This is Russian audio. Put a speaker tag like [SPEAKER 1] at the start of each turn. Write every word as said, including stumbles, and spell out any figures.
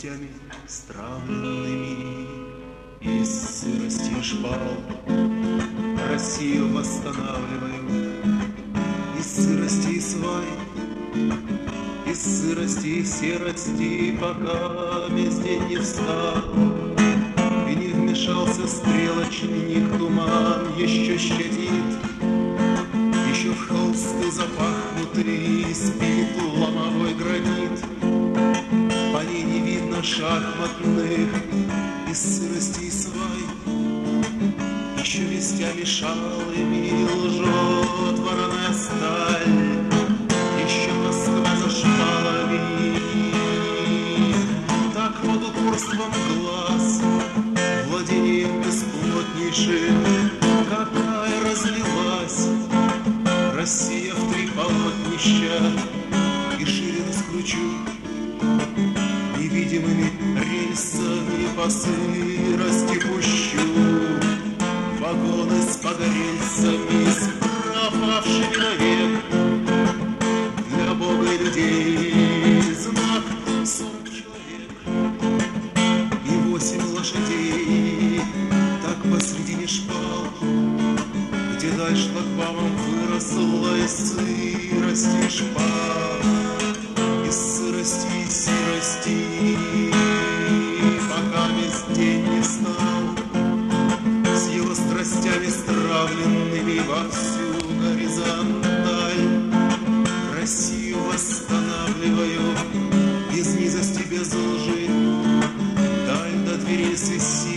[SPEAKER 1] страстями стравленными, из сырости и шпал Россию восстанавливаю, из сырости и свай, из сырости и серости, пока весь день не встал и не вмешался стрелочник, туман еще щадит, еще в холсты запахнутый спит ломовой гранит, по ней не видно шахматных из сырости и свай, еще вестями шалыми лжет вороная сталь, еще Москва за шпалами. Так вот упорством глаз, владением бесплотнейшим, какая разлилась Россия в три полотнища, и шире раскручу невидимыми рельсами по сырости пущу вагоны с погорельцами, с пропавшими навек для Бога и людей знак сорок человек и восемь лошадей. Так посредине шпал, где даль шлагбаумом выросла из сырости шпал, из сырости и серости, пока весь день не стал, с его страстями стравленными во всю горизонталь. Россию восстанавливаю из низости без лжи, даль до двери свиси.